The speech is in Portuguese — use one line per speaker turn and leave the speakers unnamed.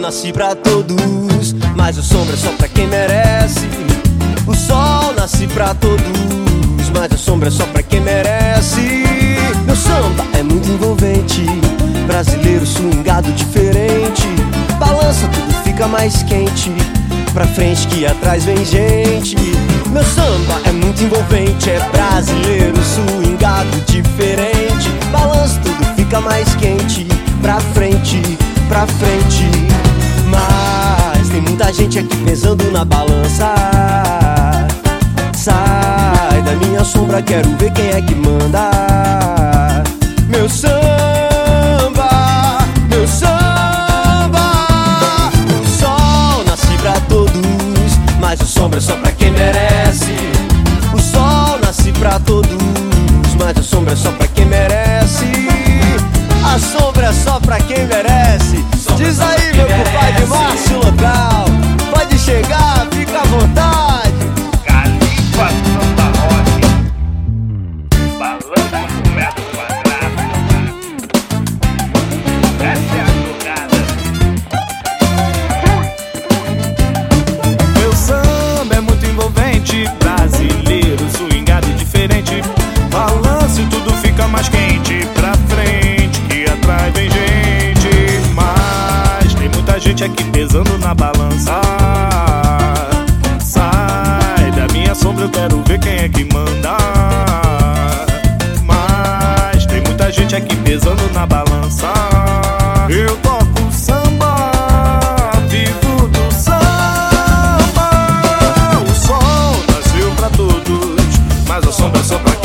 nasce pra todos, mas a sombra é só pra quem merece. O sol nasce pra todos, mas a sombra é só pra quem merece. Meu samba é muito envolvente, brasileiro swingado diferente. Balança, tudo fica mais quente, pra frente que atrás vem gente. Meu samba é muito envolvente, é brasileiro swingado diferente. Balança, tudo fica mais quente, pra frente, pra frente. Mas tem muita gente aqui pesando na balança. Sai da minha sombra, quero ver quem é que manda. Meu samba, meu samba. O sol nasce pra todos, mas a sombra é só pra quem merece. O sol nasce pra todos, mas a sombra é só pra quem merece. A sombra é só pra quem merece. Diz aí, meu compadre Márcio Local. Pode chegar, fica à vontade.
Califa Samba Rock, balança no metro quadrado. Essa é a jogada.
Meu samba é muito envolvente, brasileiro, swingado e diferente. Balança e tudo fica mais quente, pra frente que atrás vem gente. Mas tem muita gente aqui pesando na balança. Sai da minha sombra, eu quero ver quem é que manda. Mas tem muita gente aqui pesando na balança. Eu toco samba, vivo do samba. O sol nasceu pra todos, mas a sombra é só pra